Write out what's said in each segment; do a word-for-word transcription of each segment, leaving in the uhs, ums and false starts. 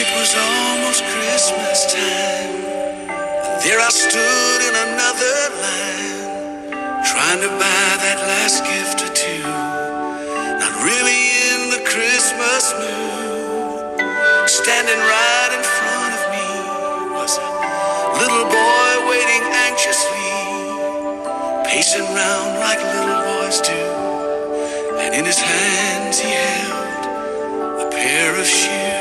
It was almost Christmas time. There I stood in another line, trying to buy that last gift or two. Not really in the Christmas mood. Standing right in front of me was a little boy waiting anxiously, pacing round like little boys do. And in his hands he held a pair of shoes.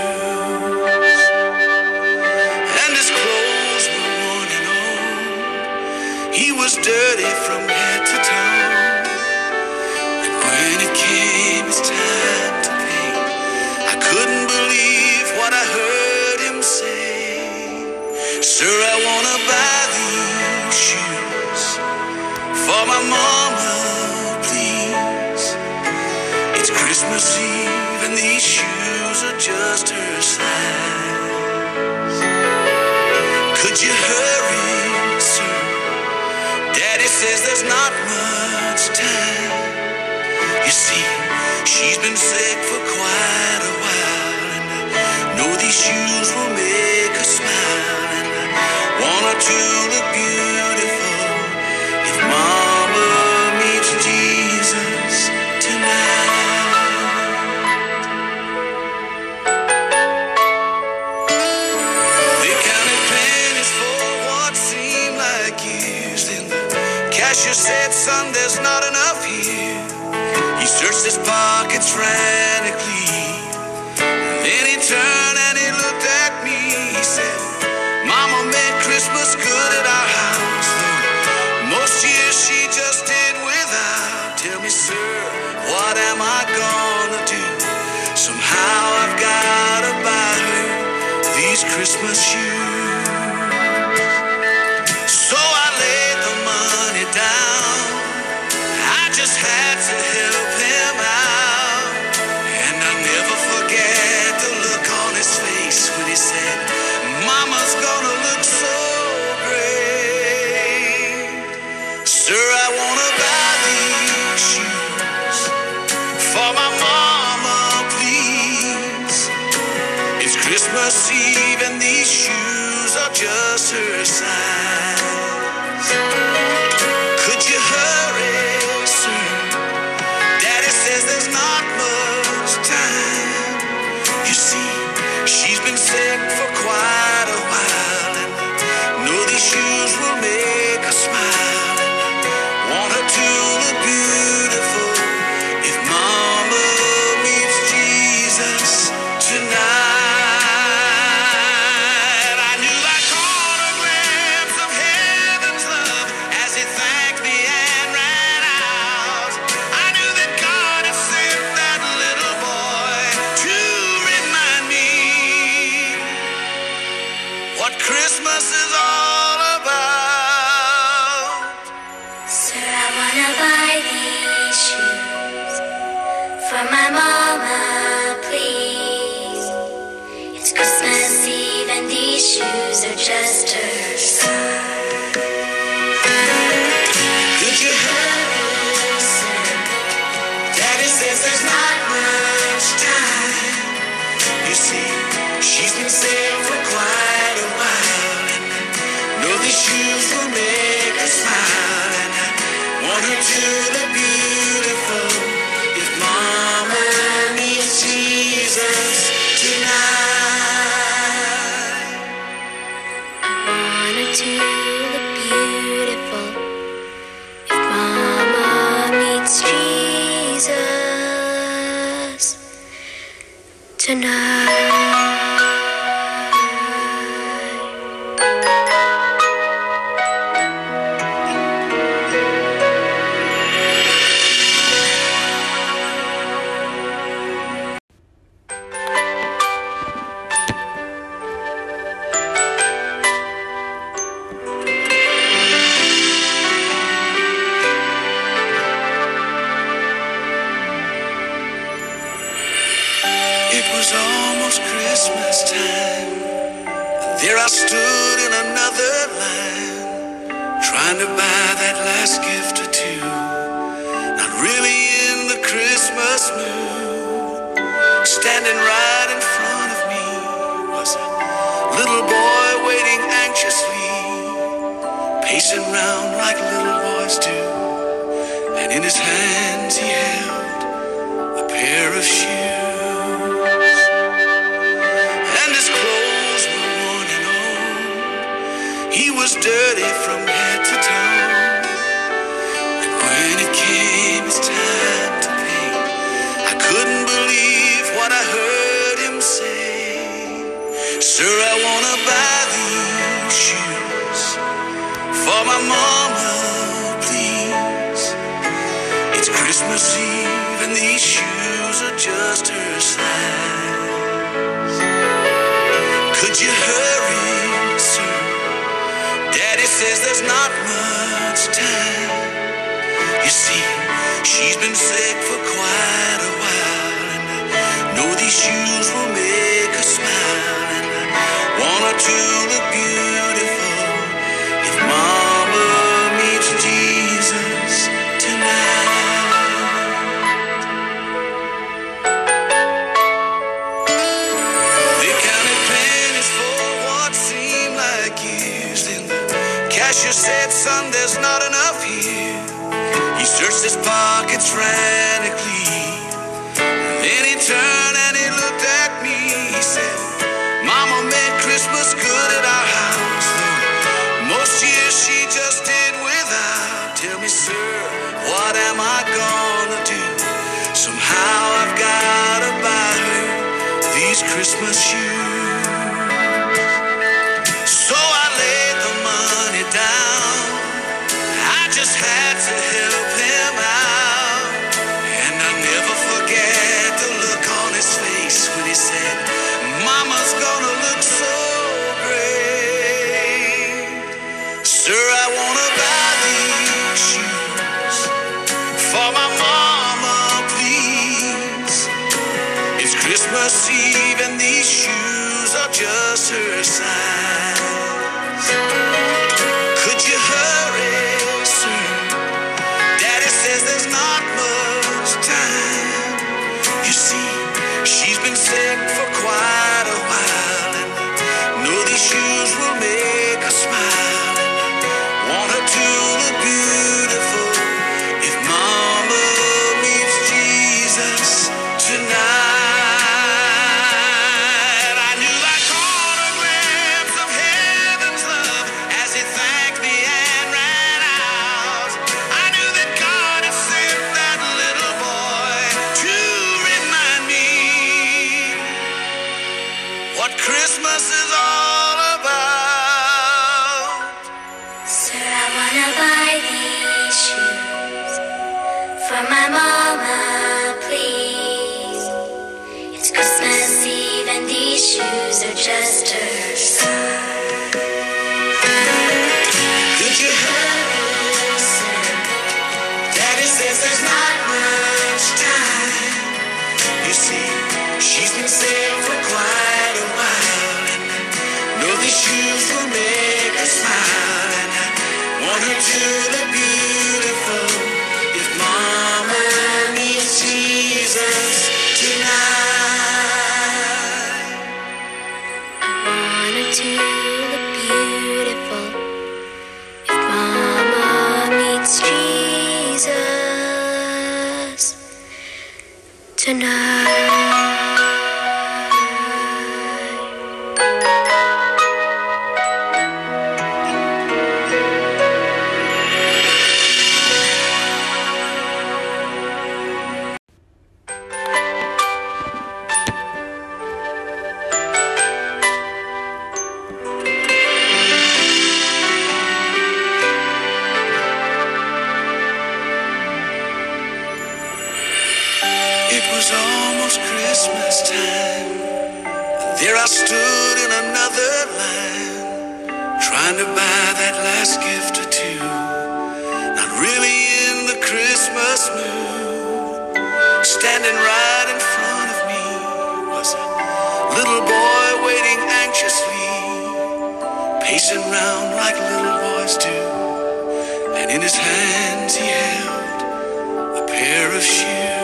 He was dirty from head to toe, and when it came his time to pay, I couldn't believe what I heard him say. Sir, I wanna buy these shoes for my mama, please. It's Christmas Eve and these shoes are just her size. Could you hurry, sir? Daddy says there's not much time. You see, she's been sick for quite a while, and I know these shoes will make her smile, and I want her to look beautiful if Mama meets Jesus tonight. They counted pennies for what seemed like years. Then the cashier said, son, there's not enough here. He searched his pockets frantically. Then he turned and he looked at me. He said, Mama made Christmas good at our house, though most years she just did without. Tell me, sir, what am I gonna do? Somehow I've gotta buy her these Christmas shoes. So I laid the money down. I just had to help him out, and I'll never forget the look on his face when he said, Mama's gonna look so great. Sir, I wanna buy these shoes for my mama, please. It's Christmas Eve and these shoes are just her size. Could you hurry, sir? Daddy says there's not much time. You see, she's been sick for quite a while, and I know these shoes will make her smile, and I want her to look beautiful if Mama meets Jesus tonight. I knew I caught a glimpse of heaven's love as he thanked me and ran out. I knew that God had sent that little boy to remind me what Christmas is all about. Sir, I wanna buy these shoes for my mama, please. It's Christmas Eve and these shoes are just her size. Could you hurry, sir? Daddy says there's not much time. You see, she's been sick for quite a while, and I know these shoes will make her smile, and I want her to look beautiful if Mama meets Jesus tonight. I want her to look beautiful if Mama meets Jesus tonight. It was almost Christmas time. There I stood in another line, trying to buy that last gift or two. Not really in the Christmas mood. Standing right in front of me was a little boy waiting anxiously, pacing round like little boys do, and in his hands he held a pair of shoes, and his clothes were worn and old. He was dirty from head to toe, and when it came his time to pay, I couldn't believe what I heard him say. Sir, I wanna buy these shoes for my mama, please. It's Christmas Eve and these shoes are just her size. Could you hurry, sir? Daddy says there's not much time. You see, she's been sick for quite a while, and I know these shoes will make her smile. Want her to look beautiful if Mama meets Jesus tonight. They counted pennies for what seemed like years. Then the cashier said, son, there's not enough here. He searched his pockets frantically. Then he turned and he looked at me. He said, Mama made Christmas good at our house, though most years she just did without. Tell me, sir, what am I gonna do? Somehow I've gotta buy her these Christmas shoes. So I laid the money down. I just had to help him out, and I'll never forget the look on his face when he said, Mama's gonna look so great. Sir, I wanna buy these shoes for my mama, please. It's Christmas Eve and these shoes are just her size. Could you hurry, sir? Daddy says there's not much time. You see, she's been sick for quite a while, and I know these shoes will make her smile. Want her to look beautiful if Mama meets Jesus tonight. I knew I caught a glimpse of heaven's love as he thanked me and ran out. I knew that God had sent that little boy to remind me what Christmas is all about. Sir, I wanna buy these shoes for my mama, please. It's Christmas Eve and these shoes are just her size. Could you hurry, sir? Daddy says there's not much time. You see, she's been sick for quite a while, and I know these shoes will make her smile, and I want her to look beautiful if Mama meets Jesus tonight. I want her to look beautiful if Mama meets Jesus tonight. It was almost Christmas time, and there I stood in another line, trying to buy that last gift or two, not really in the Christmas mood. Standing right in front of me was a little boy waiting anxiously, pacing round like little boys do, and in his hands he held a pair of shoes.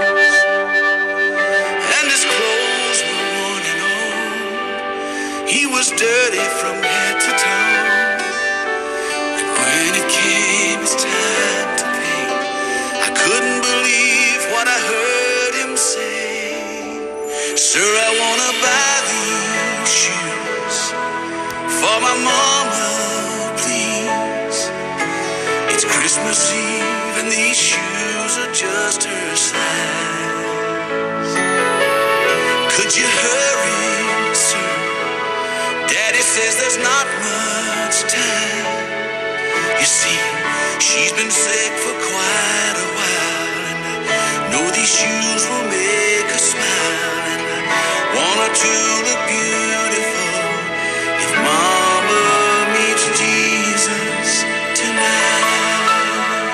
He was was dirty from head to toe. And when it came his time to pay, I couldn't believe what I heard him say. Sir, I wanna buy these shoes for my mama, please. It's Christmas Eve and these shoes are just her size. Could you hurry, sir? Daddy says there's not much time. You see, she's been sick for quite a while, and I know these shoes will make her smile, and I want her to look beautiful if Mama meets Jesus tonight.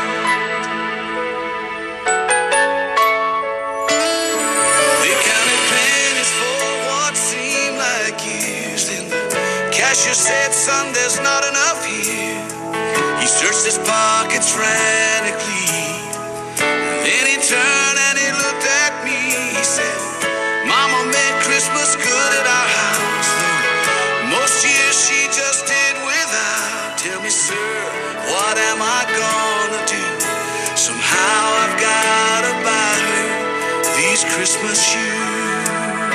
They counted pennies for what seemed like years, then the cashier said, son, there's not enough here. He searched his pockets frantically. Then he turned and he looked at me. He said, Mama made Christmas good at our house, though most years she just did without. Tell me, sir, what am I gonna do? Somehow I've gotta buy her these Christmas shoes.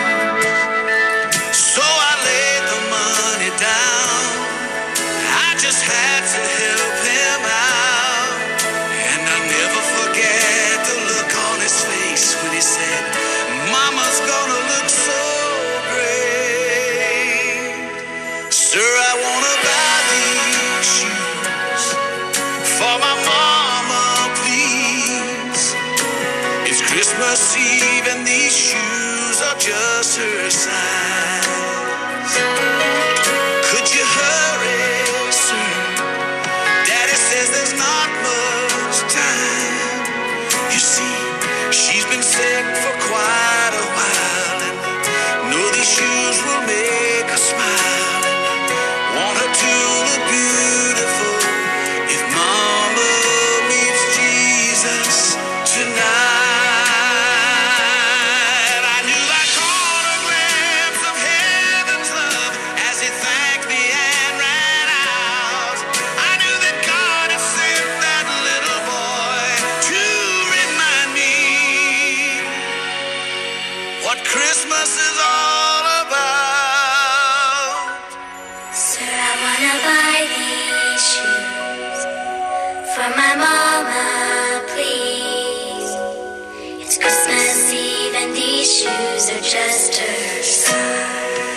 So I laid the money down. I just had to help him out. And I never forget the look on his face when he said, Mama's gonna look so great. Sir, I wanna buy these shoes for my mama, please. It's Christmas Eve and these shoes are just her size. Could you hurry, sir? Daddy says there's not much time. You see, she's been sick for quite a while, and I know these shoes will make her smile, and I want her to look beautiful if Mama meets Jesus tonight. I knew I caught a glimpse of heaven's love as he thanked me and ran out. I knew that God had sent that little boy to remind me what Christmas is all about. Sir, I wanna buy these shoes for my mama, please. It's Christmas Eve and these shoes are just her size.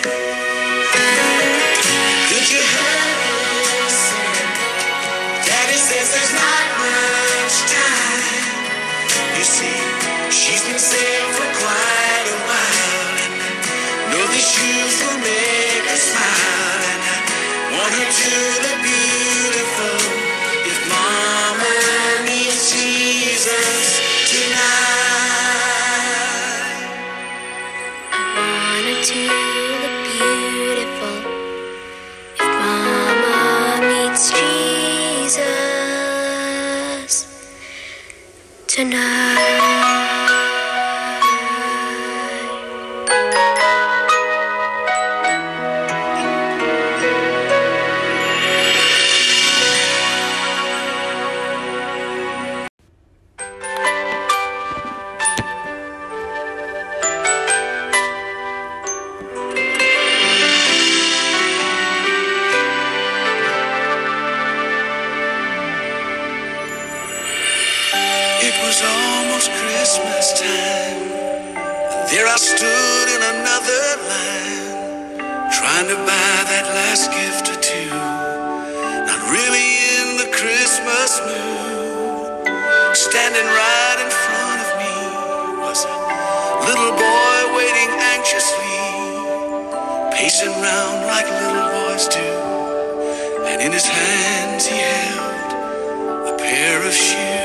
Could you hurry, sir? Daddy says there's not much time. You see, she's been sick for quite a while, and I know these shoes will make her smile, and I want her to look beautiful if Mama meets Jesus tonight. I want her to look beautiful if Mama meets Jesus tonight. It was almost Christmas time. There I stood in another line, trying to buy that last gift or two. Not really in the Christmas mood. Standing right in front of me was a little boy waiting anxiously, pacing round like little boys do. And in his hands he held a pair of shoes.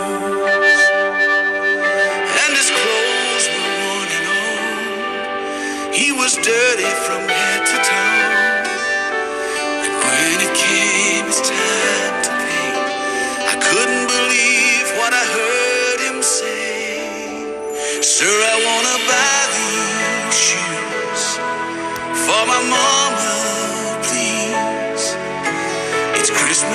He was dirty from head to toe. And when it came his time to pay, I couldn't believe what I heard him say. Sir, I wanna buy these shoes for my mama,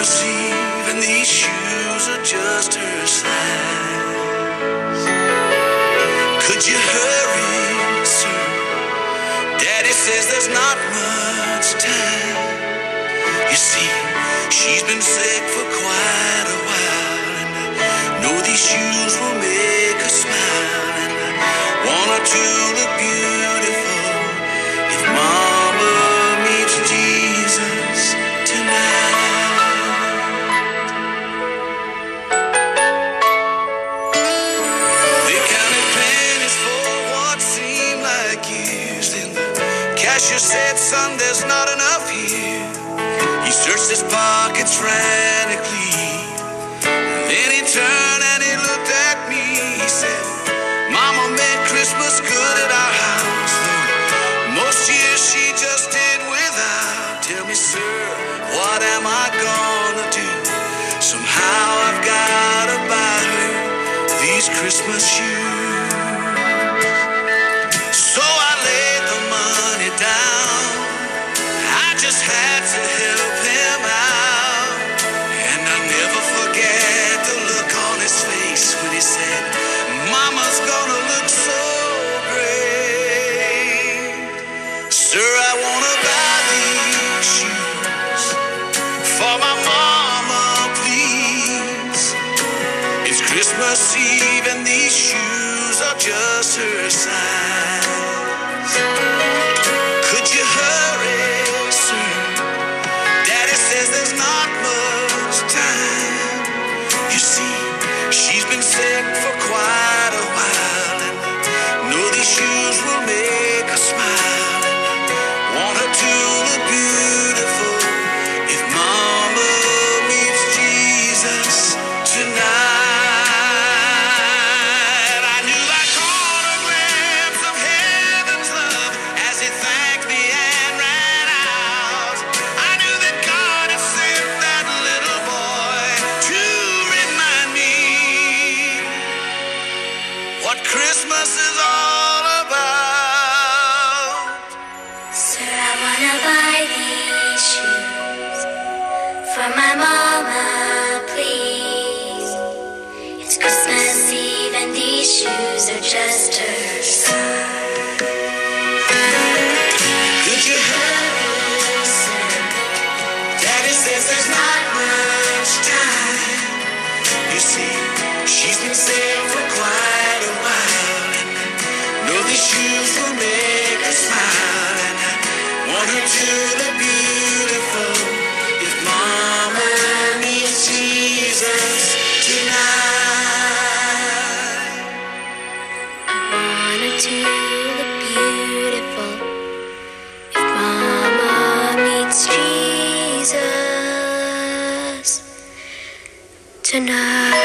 Christmas Eve, and these shoes are just her size. Could you hurry, sir? Daddy says there's not much time. You see, she's been sick for quite a while, and I know these shoes will make her smile, and I want her to look beautiful if Mama meets Jesus tonight. They counted pennies for what seemed like years, then the cashier said, son, there's not enough here. He searched his pockets frantically. Then he turned and he looked at me. He said, Mama made Christmas good at our house, though most years she just did without. Tell me, sir, what am I gonna do? Somehow I've gotta buy her these Christmas shoes. So I laid the money down. I just had to help him out, and I never forget the look on his face when he said, Mama's gonna look so great. Sir, I wanna buy these shoes for my mama, please. It's Christmas Eve and these shoes are just her size. Could you hurry, sir? Daddy says there's not much time. You see, she's been sick for quite a while, and I know these shoes will make her smile, and I want her to look beautiful if Mama meets Jesus tonight. I knew I caught a glimpse of heaven's love as he thanked me and ran out. I knew that God had sent that little boy to remind me what Christmas is all about. Sir, I wanna buy these shoes for my mama, please. It's Christmas Eve and these shoes are just her size. Could you hurry, sir? Daddy says there's not much time. You see, she's been sick for quite a while, and I know these shoes will make her smile, and I want her to look beautiful if Mama meets Jesus tonight. Want her to look beautiful if Mama meets Jesus tonight.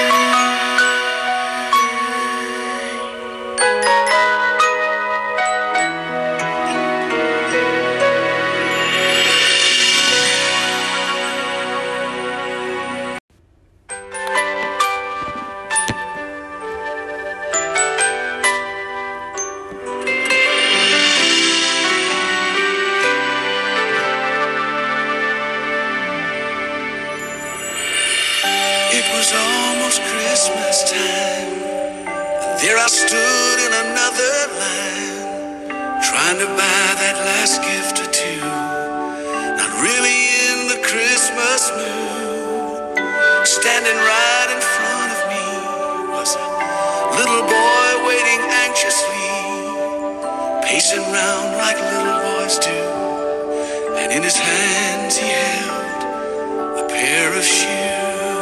It was almost Christmas time. There I stood in another line, trying to buy that last gift or two. Not really in the Christmas mood. Standing right in front of me was a little boy waiting anxiously, pacing round like little boys do. And in his hands he held a pair of shoes.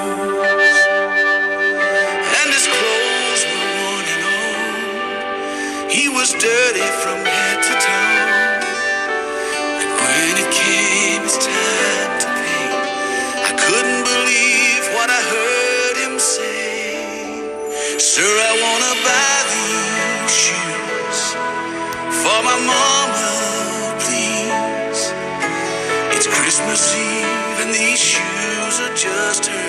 He was dirty from head to toe, and when it came his time to pay, I couldn't believe what I heard him say. Sir, I wanna buy these shoes for my mama, please. It's Christmas Eve and these shoes are just her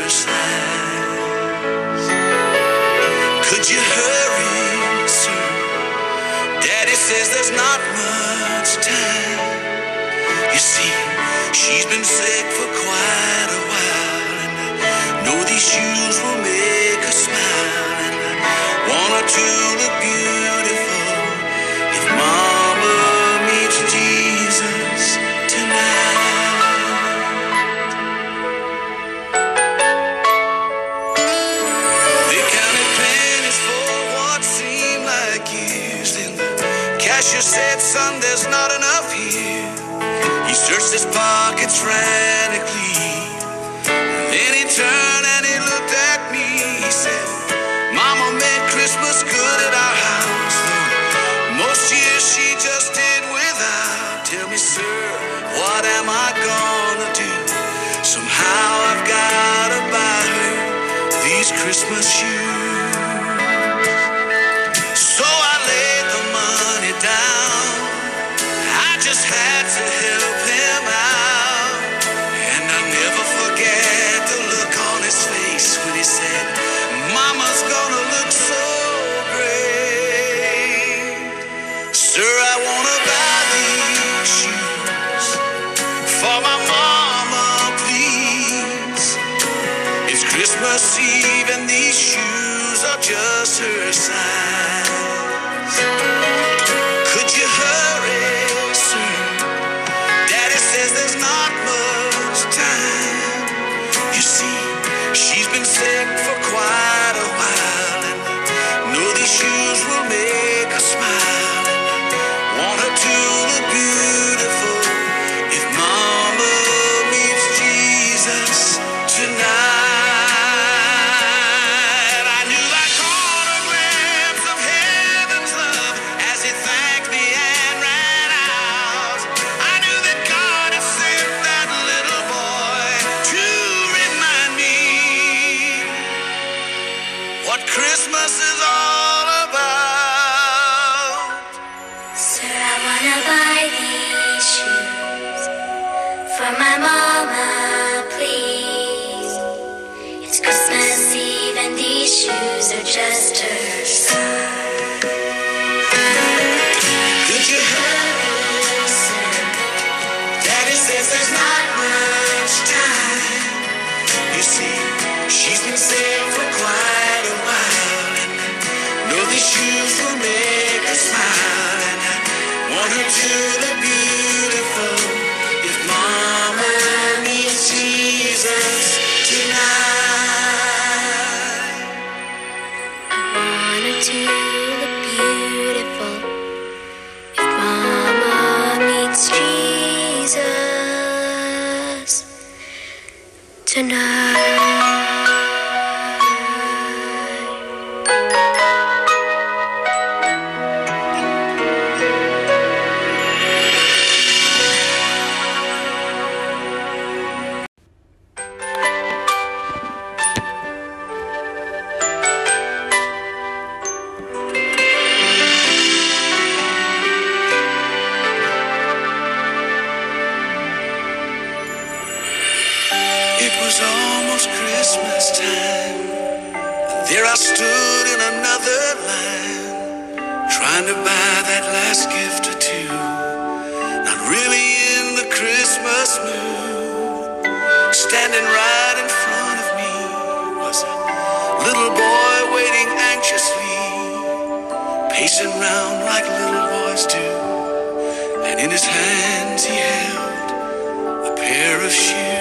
size. Could you hurry, sir? Daddy says there's not much time. You see, she's been sick for quite a while, shoes will make her smile, and I want her to look beautiful if Mama meets Jesus tonight. They counted pennies for what seemed like years, then the cashier said, "Son, there's not enough here." He searched his pockets frantically, then he turned and he looked at me. He said, "Mama made Christmas good at our house, though most years she just did without. Tell me, sir, what am I gonna do? Somehow I've gotta buy her these Christmas shoes." So I laid the money down. I just had to help him out, and I'll never forget the look on his face when he said, "Mama's gonna look so great." Sir, I wanna buy these shoes for my mama, please. It's Christmas Eve and these shoes are just her size. Could you hurry, sir? Daddy says there's not much time. You see, she's been sick for quite a while, and I know these shoes will make her smile, and I want her to look beautiful if Mama meets Jesus tonight. I knew I caught a glimpse of heaven's love as he thanked me and ran out. I knew that God had sent that little boy to remind me what Christmas is all about. Sir, I wanna buy these shoes for my mama, please. It's Christmas Eve and these shoes are just her size. Could you hurry, sir? Daddy says there's not much time. You see, she's been sick for quite a while, and I know these shoes will make her smile, and I want her to look beautiful if Mama meets Jesus tonight. I want her to look beautiful if Mama meets Jesus tonight. It was almost Christmas time, and there I stood in another line, trying to buy that last gift or two, not really in the Christmas mood. Standing right in front of me was a little boy waiting anxiously, pacing round like little boys do, and in his hands he held a pair of shoes.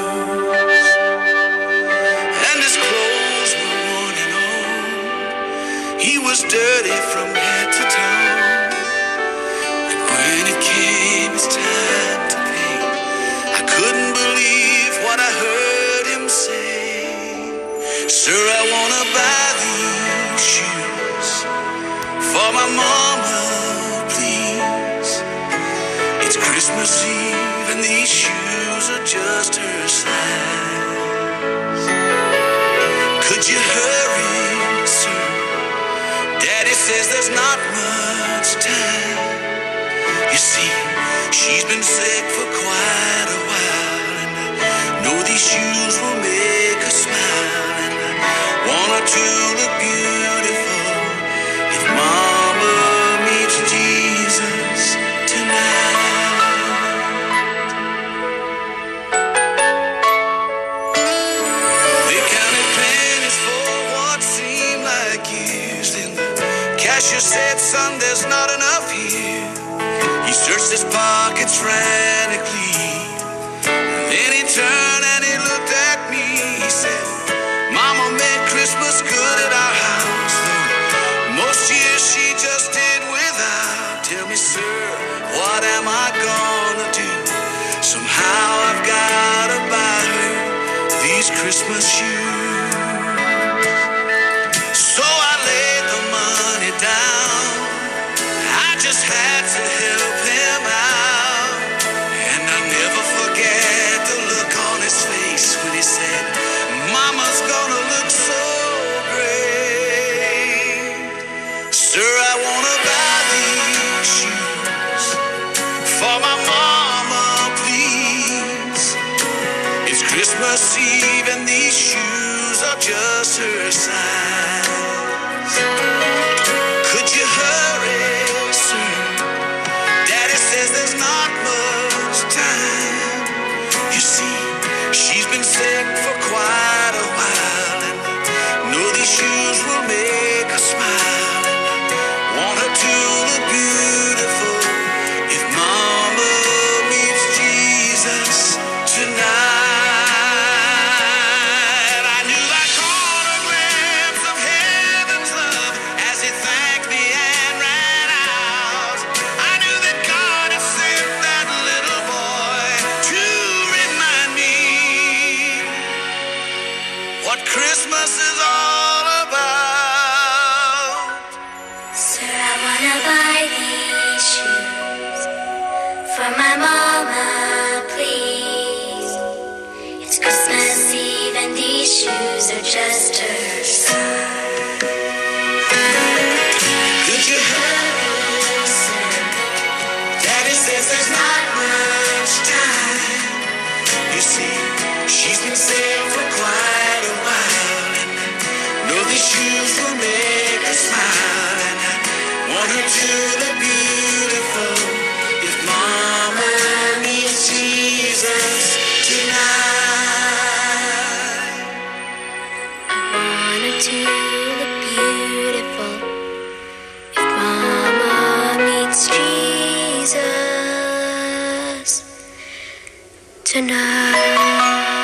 He was dirty from head to toe, and when it came his time to pay, I couldn't believe what I heard him say. "Sir, I wanna buy these shoes for my mama, please. It's Christmas Eve and these shoes are just her size. Could you hurry, sir? Daddy says there's not much time. You see, she's been sick for quite a while, and I know these shoes will make her smile, and I want her to look beautiful if Mama meets Jesus tonight. They counted pennies pockets frantically. And then he turned and he looked at me. He said, Mama made Christmas good at our house, though most years she just did without. Tell me, sir, what am I gonna do? Somehow I've gotta buy her these Christmas shoes. So I laid the money down. I just had to help him out. And I'll never forget the look on his face when he said, Mama's gonna look so great. Sir, I wanna buy these shoes for my mama, please. It's Christmas Eve and these shoes are just her size. Could you hurry, sir? Daddy says there's not much time. You see, she's been sick for quite a while, and I know these shoes will make her smile. And I want her to look beautiful if Mama meets Jesus tonight. I knew I'd caught a glimpse of heaven's love as he thanked me and ran out. I knew that God had sent that little boy to remind me what Christmas is all about. Sir, I wanna buy these shoes for my mama, please. It's Christmas Eve and these shoes are just her size. Could you hurry, sir? Daddy says there's not much time. You see, she's been sick for quite a while, and I know these shoes will make her smile. And I want her to look beautiful if Mama meets Jesus tonight. Want her to look beautiful if Mama meets Jesus tonight.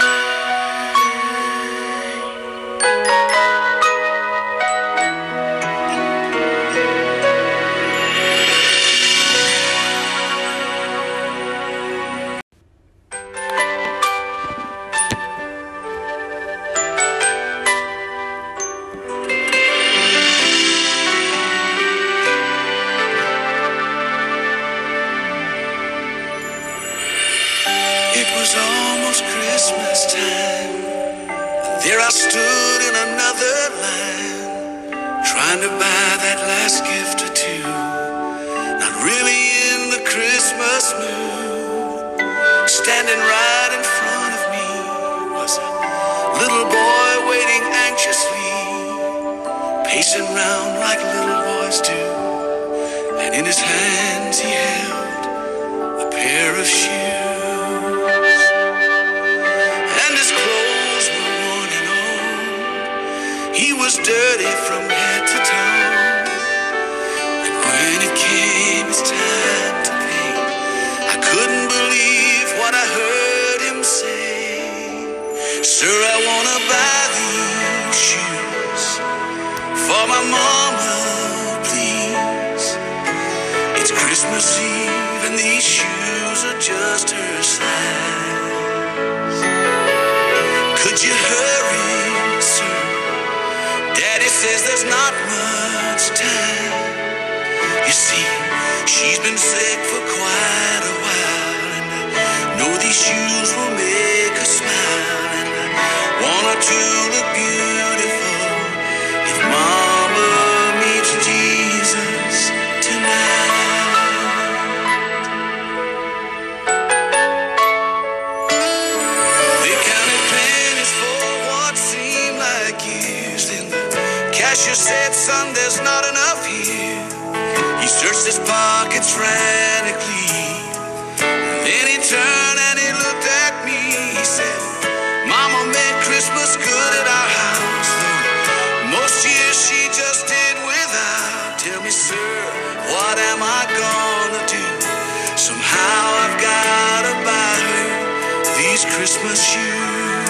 It was almost Christmas time. There I stood in another line, trying to buy that last gift or two. Not really in the Christmas mood. Standing right in front of me was a little boy waiting anxiously, pacing round like little boys do. And in his hands he held a pair of shoes. He was dirty from head to toe, and when it came his time to pay, I couldn't believe what I heard him say. Sir, I wanna buy these shoes for my mama, please. It's Christmas Eve and these shoes are just her size. Could you hurry, sir? Daddy says there's not much time. You see, she's been sick for quite a while, and I know these shoes will make her smile. And I want her to look beautiful if Mama meets Jesus tonight. They counted pennies for what seemed like years. Then the cashier said, son, there's not enough here. He searched his pockets frantically. Then he turned and he looked at me. Christmas shoes.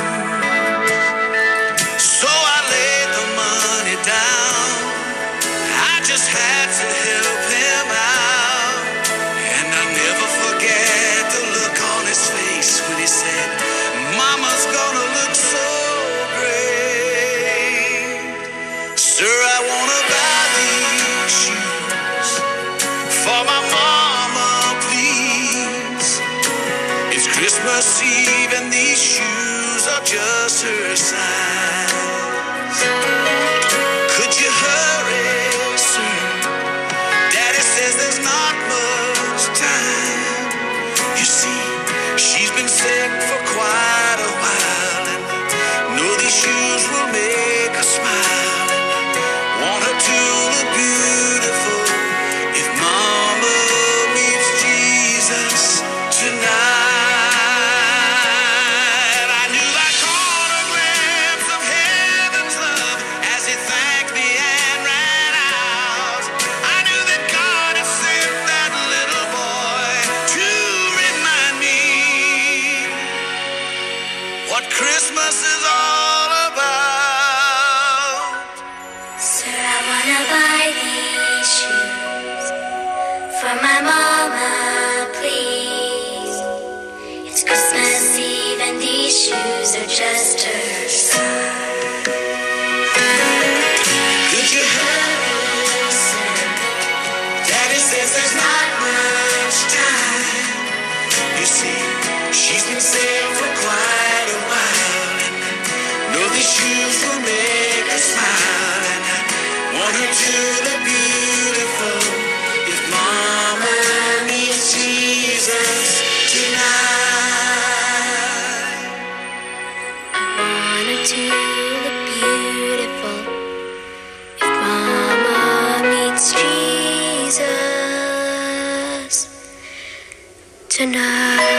So I laid the money down. I just had to help him out. And I'll never forget the look on his face when he said, Mama's gonna look so great. Sir, I wanna buy these shoes for my mama, please. It's Christmas Eve and these shoes are just her size. Could you hurry, sir? Daddy says there's not much time. You see, she's been sick for quite a while, and I know these shoes will make her smile. And I want her to look beautiful if Mama meets Jesus tonight. I knew I caught a glimpse of heaven's love as he thanked me and ran out. I knew that God had sent that little boy to remind me what Christmas is all about. Sir, I wanna buy these shoes for my mama, please. It's Christmas Eve and these shoes are just her size. Could you hurry, sir? Daddy says there's not much time. You see, she's been sick for quite a while, and I know these shoes will make her smile. And I want her to look beautiful if Mama meets Jesus tonight. I want her to look beautiful if Mama meets Jesus tonight.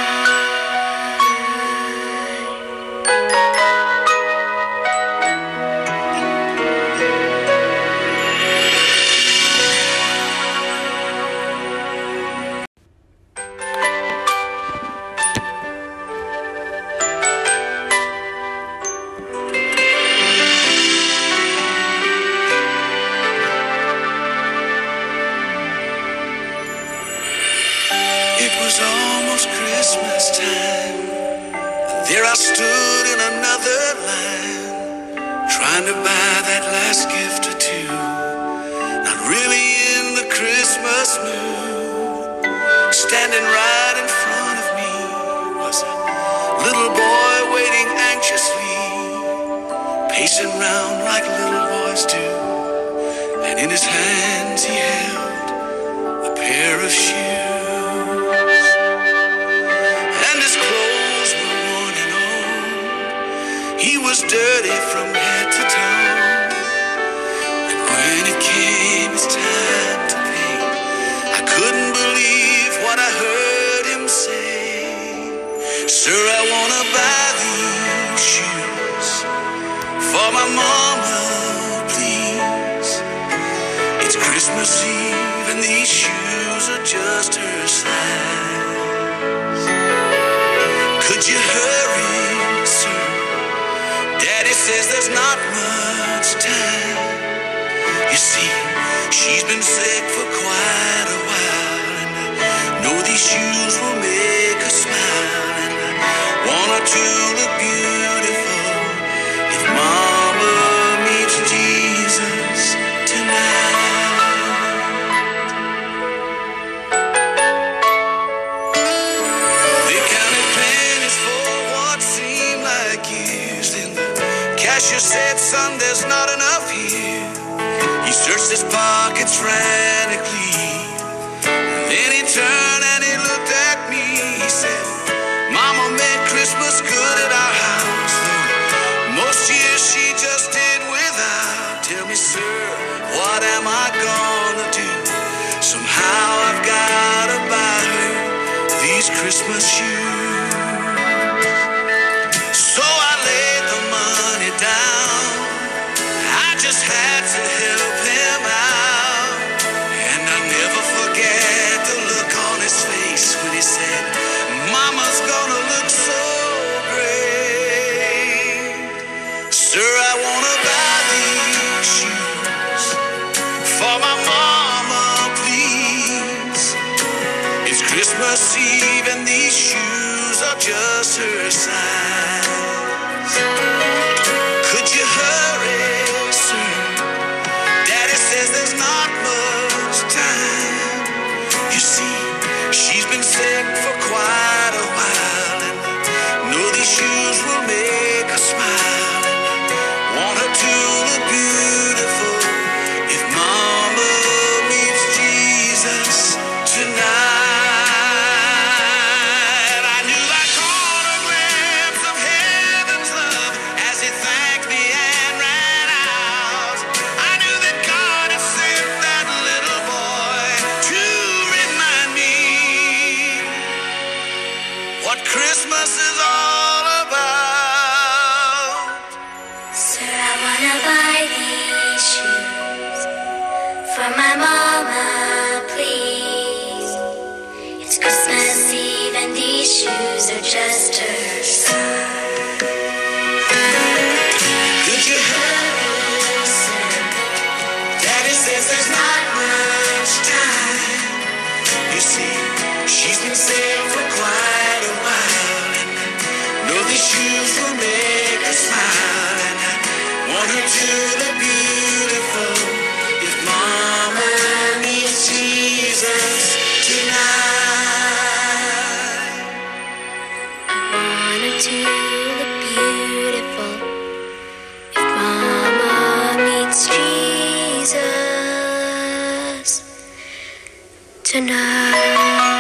It was almost Christmas time. There I stood in another line, trying to buy that last gift or two. Not really in the Christmas mood. Standing right in front of me was a little boy waiting anxiously, pacing round like little boys do. And in his hands he held a pair of shoes. He was dirty from head to toe, and when it came his time to pay, I couldn't believe what I heard him say. Sir, I wanna buy these shoes for my mama, please. It's Christmas Eve and these shoes are just her size. Could you hurry, sir? Daddy says there's not much time. You see, she's been sick for quite a while, and I know these shoes will make her smile. And I want her to look beautiful if Mama meets Jesus tonight. They counted pennies for what seemed like years. Then the cashier said, son, there's not enough here. He searched his pockets frantically. Then he turned and he looked at me. He said, Mama made Christmas good at our house, though most years she just did without. Tell me, sir, what am I gonna do? Somehow I've gotta buy her these Christmas shoes. So I laid the money down. I just had to help him out. And I'll never forget the look on his face when he said, Mama's gonna look so these shoes are just her size. Could you hurry, sir? Daddy says there's not much time. You see, she's been sick for quite a while, and I know these shoes will make her smile. Want her to look beautiful if Mama meets Jesus tonight. I knew I caught a glimpse of heaven's love as he thanked me and ran out. I knew that God had sent that little boy to remind me what Christmas is all about. Sir, I wanna buy these shoes for my mama, please. It's Christmas Eve and these shoes are just her size. Could you hurry, sir? Daddy says there's not much time. You see, she's been sick for quite a while, and I know these shoes will make her smile, and I want her to look beautiful if Mama meets Jesus tonight. I want her to look beautiful if Mama meets Jesus tonight.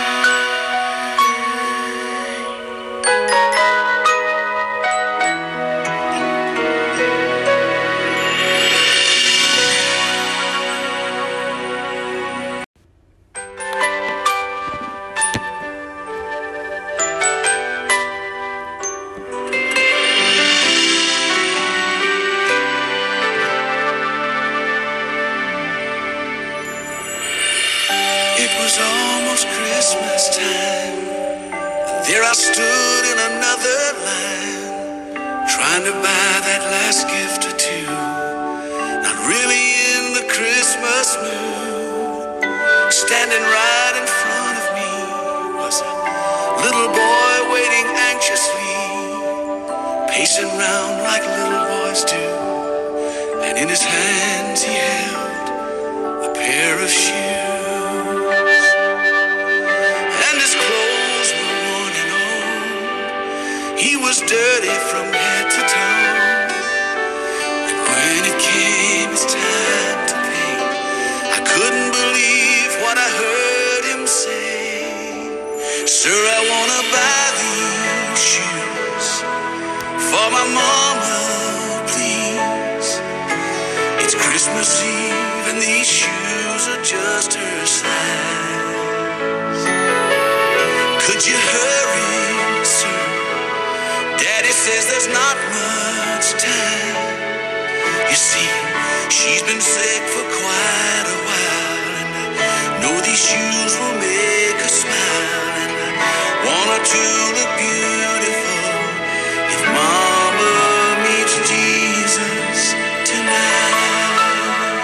It was almost Christmas time, and there I stood in another line, trying to buy that last gift or two, not really in the Christmas mood. Standing right in front of me was a little boy waiting anxiously, pacing round like little boys do, and in his hands he held a pair of shoes. He was dirty from head to toe, and when it came his time to pay, I couldn't believe what I heard him say. Sir, I wanna buy these shoes for my mama, please. It's Christmas Eve and these shoes are just her size. Could you hurry, sir? Daddy says there's not much time. You see, she's been sick for quite a while, and I know these shoes will make her smile, and I want her to look beautiful if Mama meets Jesus tonight.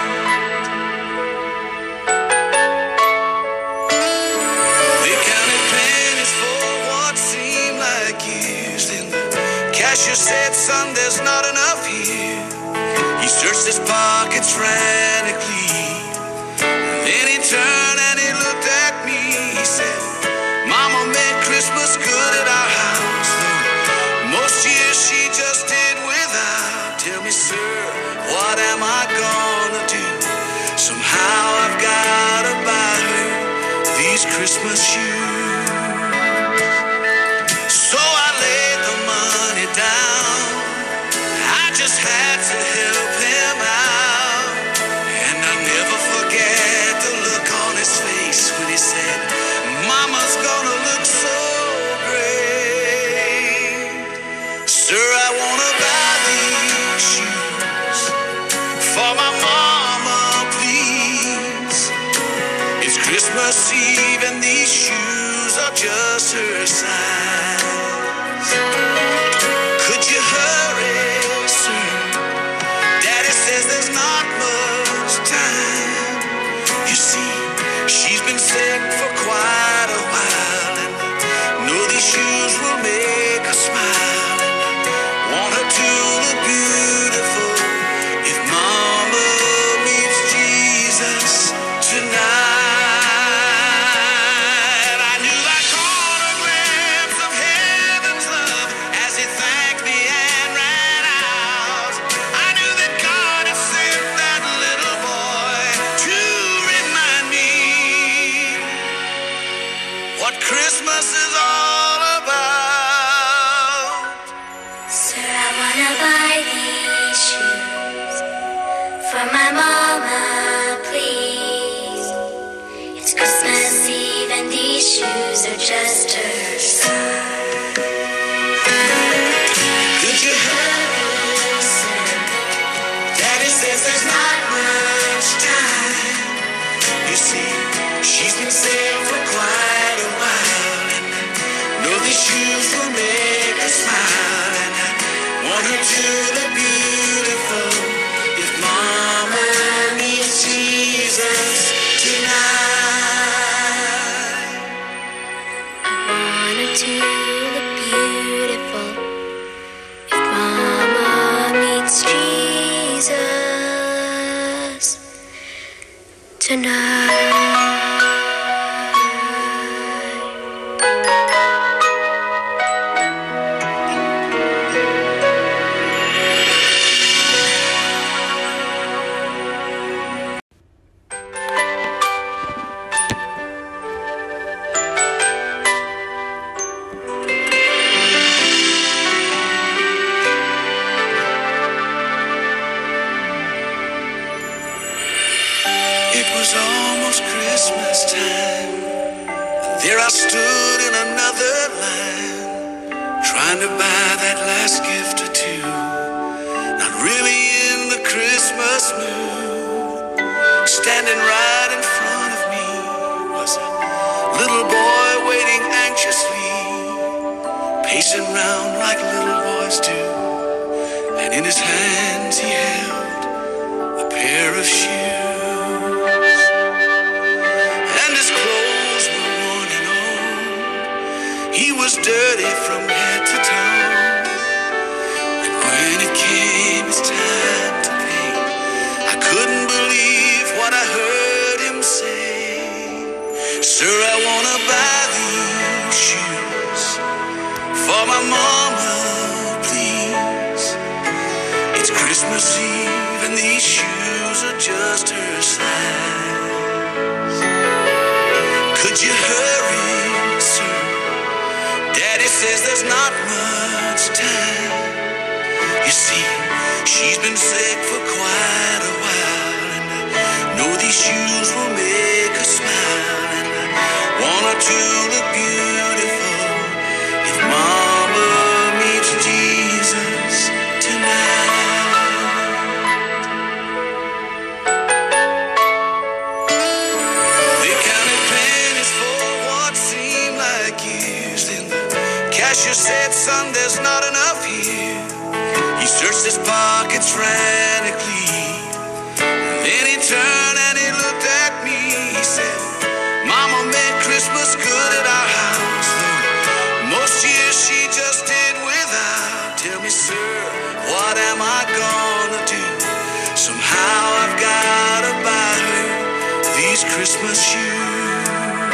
They counted pennies for what seemed like years, then the cashier said, son, there's not enough here. He searched his pockets frantically, then he turned and he looked at me. He said, Mama made Christmas good at our house, though most years she just did without. Tell me, sir, what am I gonna do? Somehow I've gotta buy her these Christmas shoes. So I laid the money down, I just had to help him out, and I'll never forget the look on his face when he said, Mama's gonna look so great. Sir, I wanna buy these shoes for my mama, please. It's Christmas Eve and these shoes are just her size. Could you hurry, sir? Daddy says there's not much time. You see, she's been sick for quite a while, and I know shoes will make her smile. Want her to look beautiful if Mama meets Jesus tonight. I knew I caught a glimpse of heaven's love as he thanked me and ran out. I knew that God had sent that little boy to remind me what Christmas is all about. Sir, I wanna buy these shoes for my mama, please. It's Christmas Eve and these shoes are just her size. Could you hurry, sir? Daddy says there's not much time. You see, she's been sick for quite a while, and I know these shoes will make her smile, and I want her to look beautiful if Mama meets Jesus tonight. I want her to look beautiful if Mama meets Jesus tonight. It was almost Christmas time, and there I stood in another line, trying to buy that last gift or two, not really in the Christmas mood. Standing right in front of me was a little boy waiting anxiously, pacing round like little boys do, and in his hands he held a pair of shoes. He was dirty from head to toe, and when it came his time to pay, I couldn't believe what I heard him say. Sir, I wanna buy these shoes for my mama, please. It's Christmas Eve and these shoes are just her size. Could you hurry, sir? Daddy says there's not much time. You see, she's been sick for quite a while, and I know these shoes will make her smile, and I want her to look beautiful if Mama meets Jesus tonight. They counted pennies for what seemed like years, then the cashier said, son, there's not enough here. He searched his pockets frantically, and then he turned and he looked at me. He said, Mama made Christmas good at our house, though most years she just did without. Tell me, sir, what am I gonna do? Somehow I've gotta buy her these Christmas shoes.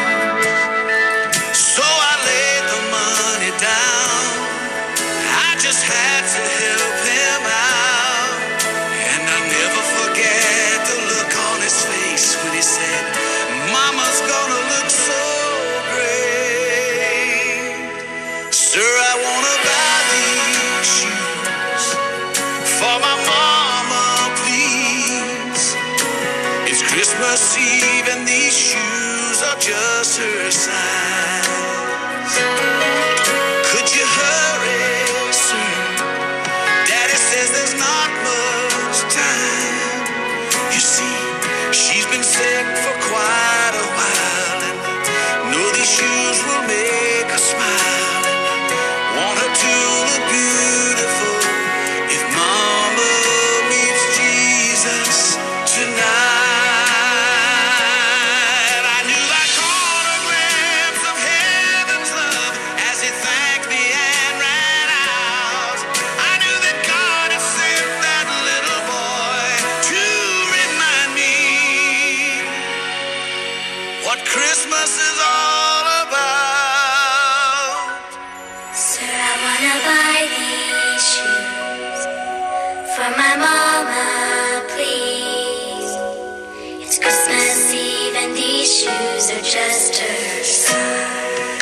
So I laid the money down, I just had to help him out, and I'll never forget the look on his face when he said, Mama's gonna look so great. Sir, I wanna buy these shoes for my mama, please. It's Christmas Eve and these shoes are just her size. Could you hurry, sir? Daddy says there's not much time. You see, she's been sick for quite a while, and I know these shoes will make her smile, and I want her to from my mama, please. It's Christmas Eve and these shoes are just her size.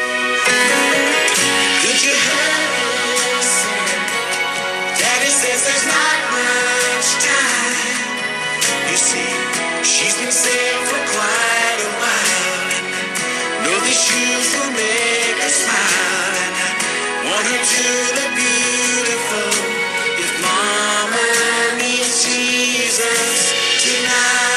Could you hurry, sir? Daddy says there's not much time. You see, she's been sick for quite a while, and I know these shoes will make her smile, and I want her to look beautiful if Mama meets Jesus tonight.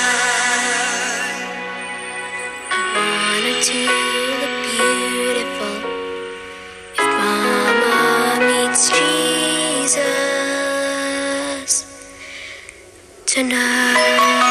I want her to look beautiful if Mama meets Jesus tonight.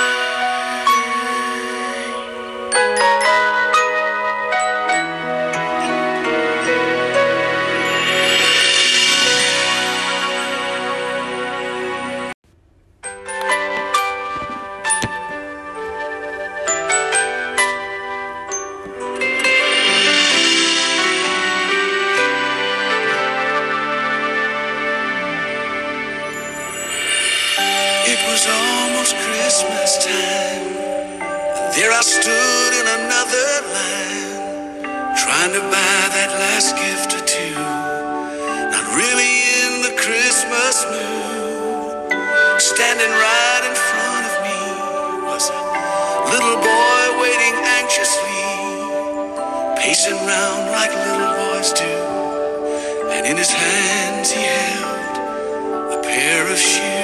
It was almost Christmas time. There I stood in another line, trying to buy that last gift or two. Not really in the Christmas mood. Standing right in front of me was a little boy waiting anxiously, pacing round like little boys do. And in his hands he held a pair of shoes.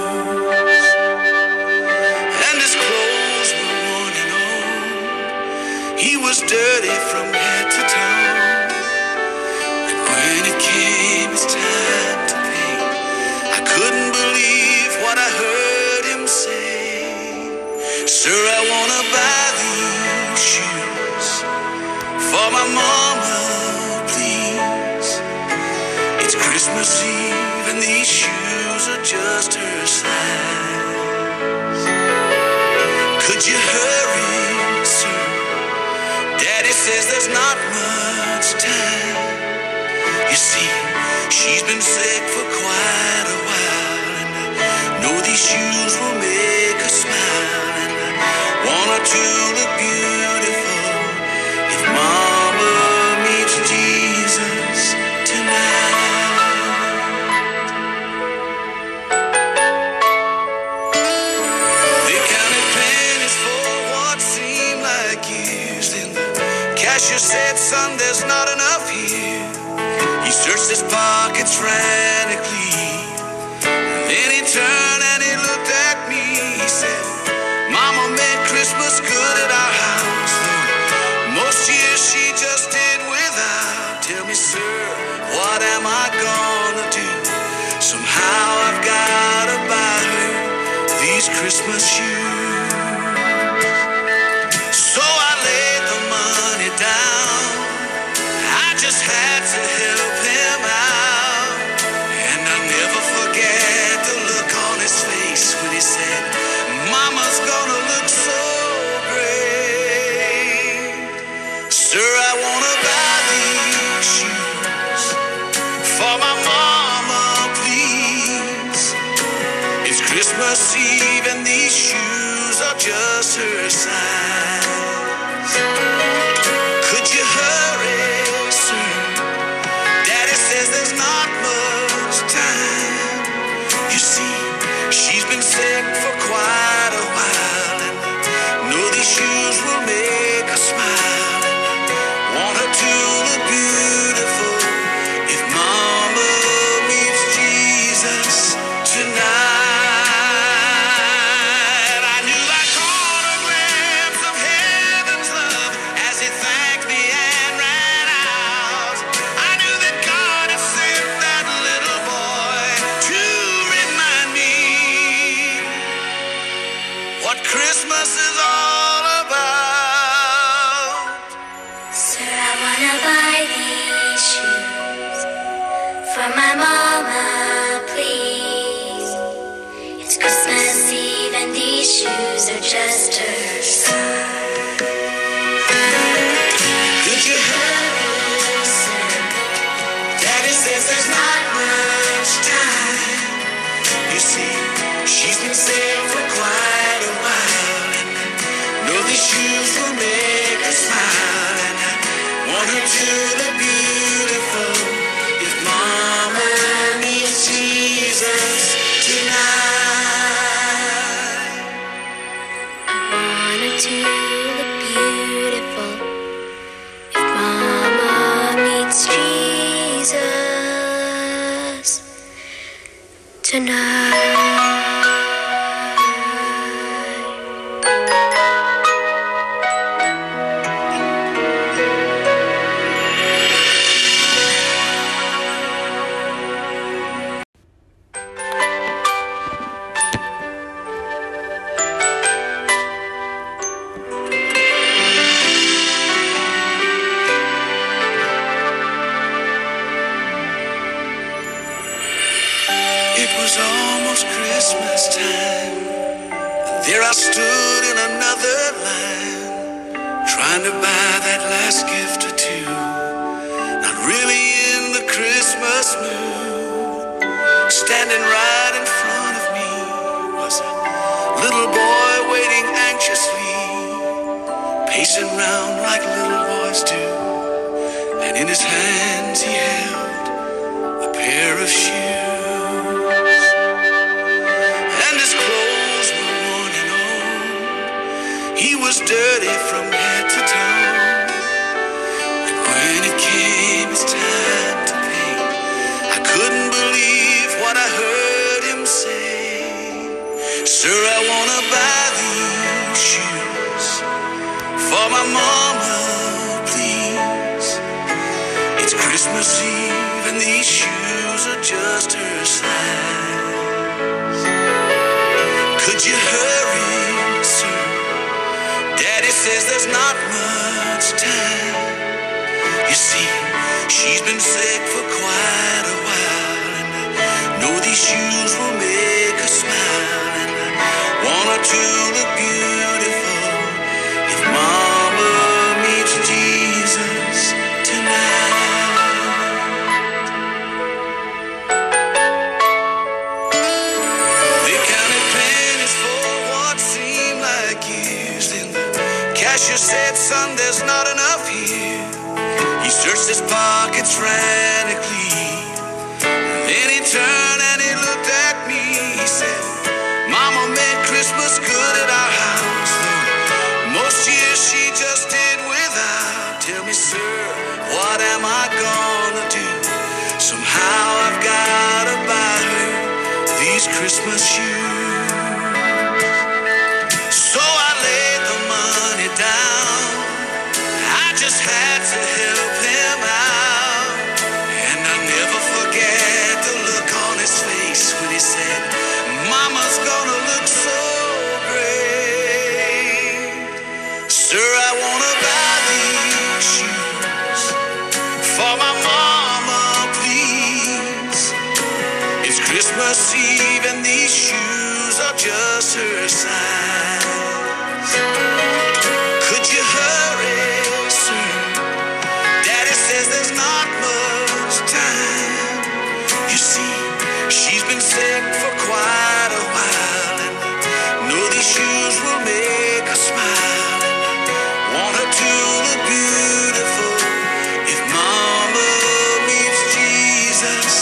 He was dirty from head to toe, and when it came his time to pay, I couldn't believe what I heard him say. Sir, I wanna buy these shoes for my mama, please. It's Christmas Eve and these shoes are just her size. Could you hurry, sir? Daddy says there's not much time. You see, she's been sick for quite a while, and I know these shoes will make her smile, and I want her to look beautiful if Mama meets Jesus tonight. They counted pennies for what seemed like years. Then the cashier said, son, there's not enough here. He searched his pockets frantically. Then he turned and he looked at me. He said, Mama made Christmas good at our house, though most years she just did without. Tell me, sir, what am I gonna do? Somehow I've gotta buy her these Christmas shoes. So I laid the money down. I just had to help him out, and I'll never forget the look on his face when he said, Mama's gonna look so great. Sir, I wanna buy these shoes for my mama, please. It's Christmas Eve and these shoes are just her size. Could you hurry, sir? to look beautiful if Mama meets Jesus tonight. It was almost Christmas time. There I stood in another line, trying to buy that last gift or two. Not really in the Christmas mood. Standing right in front of me was a little boy waiting anxiously, pacing round like little boys do. And in his hands he held a pair of shoes. He was dirty from head to toe, and when it came his time to pay, I couldn't believe what I heard him say. Sir, I wanna buy these shoes for my mama, please. It's Christmas Eve and these shoes are just her size. Could you hurry, sir? Daddy says there's not much time. You see, she's been sick for quite a while, and I know these shoes will make her smile, and I want her to look beautiful if Mama meets Jesus tonight. They counted pennies for what seemed like years. Then the cashier said, son, there's not enough here. He searched his pockets frantically. Then he turned and he looked at me. He said, Mama made Christmas good at our house, though most years she just did without. Tell me, sir, what am I gonna do? Somehow I've gotta buy her these Christmas shoes. So I laid the money down. I just had to help him out, and I'll never forget the look on his face when he said, Mama's gonna look so great. Sir, I wanna buy these shoes for my mama, please. It's Christmas Eve and these shoes are just her size. Could you hurry, sir? Daddy says there's not much time. You see, she's been sick for quite a while, and I know these shoes will make her smile, and I want her to look beautiful if Mama meets Jesus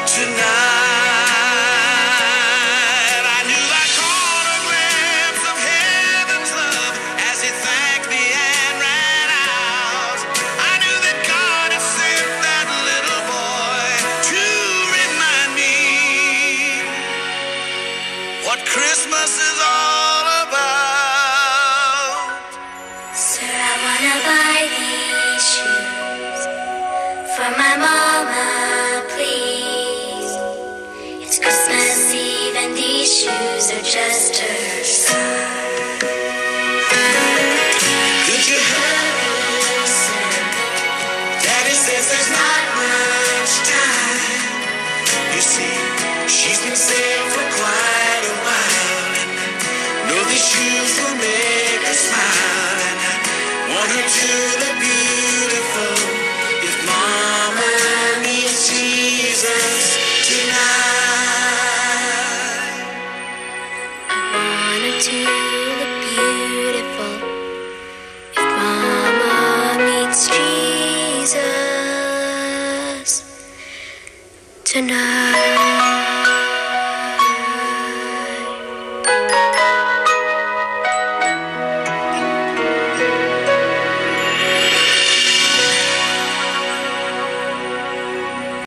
tonight. I knew I caught a glimpse of heaven's love as he thanked me and ran out. I knew that God had sent that little boy to remind me what Christmas is all about. Sir, I wanna buy these shoes for my mama, please. It's Christmas Eve and these shoes are just her size. Could you hurry, sir? Daddy says there's not much time. You see, she's been sick for quite a while, and I know these shoes will make her smile, and I want her to look beautiful if Mama meets Jesus tonight. I want her to look beautiful if Mama meets Jesus tonight.